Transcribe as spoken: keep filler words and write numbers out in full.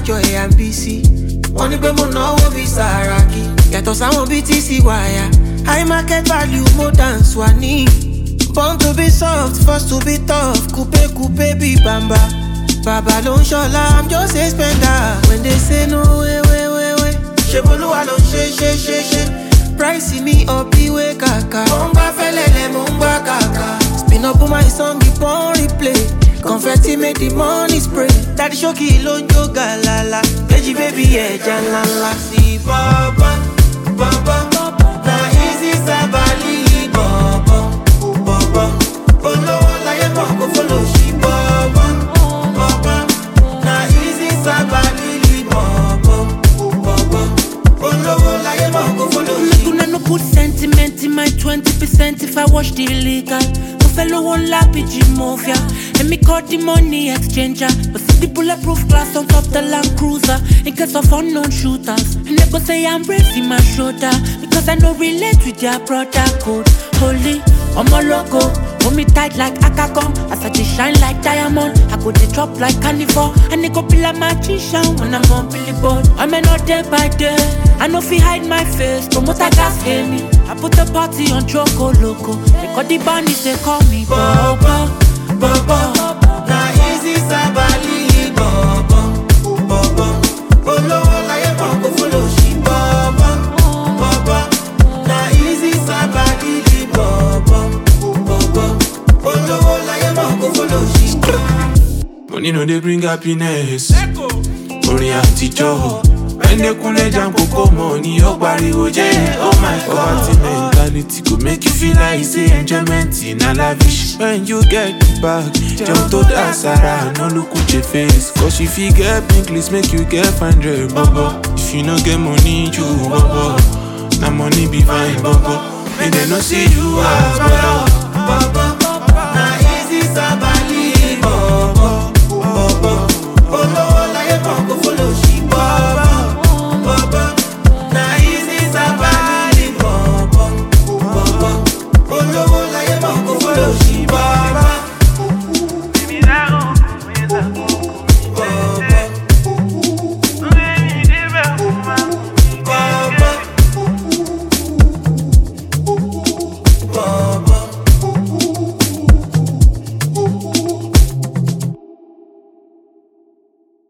Joy and B C. Wọ́n ní pé mo náwó bí Sàràkí. Yàtọ̀ sáwọn bí T C wáyà. High market value mo than Swani. Born to be soft, forced to be tough. Coupe coupe be bamba. Baba ló ń ṣọlá, I'm just a spender. When they say no way way way way. Ṣé Bolúwa ló ń ṣe ṣe ṣe ṣe. Price me up ìwé kàkà. Mo ń gbá fẹ́lẹ́lẹ̀, mo ń gbá kàkà. Spin up on my song, keep on replay. Confetti make the money spray. Daddy Shoki ló ń jó galala. Baby baby ẹja ńláńlá. Sí bọ́bọ́, bọ́bọ́. Na easy sábàlì bọ́bọ́, bọ́bọ́. Olówó láyé mọ̀ kó follow sí bọ́bọ́, bọ́bọ́. Na easy sábàlì bọ́bọ́, bọ́bọ́. Olówó láyé mọ̀ kó follow sí. Make una no put sentiment in my twenty percent if I wash the illegal. Fellow one lap P G Mafia. And me call the money exchanger. But see the bulletproof glass on top the Land Cruiser. In case of unknown shooters. And they go say I'm bracing my shoulder. Because I know relate with their brother code. Holy, I'm a logo. Hold me tight like Akagom. As I just shine like diamond. I go the drop like carnivore. And they go be like magician when I'm on billboard. I'm not day by day. I know if I hide my face. Promoter gas hear me. I put the party on Choco Loco. They call the bandits, they call me Bobo, Bobo. Na easy sabali Bobo, Bobo. Olówó láyé mọ̀ kó follow sí Bobo, Bobo. Na easy sabali Bobo, Bobo. Olówó láyé mọ̀ kó follow sí. Money no dey bring happiness. Orin àtijọ́. Ẹnẹ́kúnlẹ̀ jam kókó money ó pariwo jẹ́. Oh my God. Poverty mentality go make you feel like say enjoyment na lavish. When you get the bag, jẹun tó dá sára, no look at your face. Cause if you get pink list, make you get five hundred bobo. If you no get money, you bobo. Na money be fine bobo. Make dem no see you as bobo, bobo.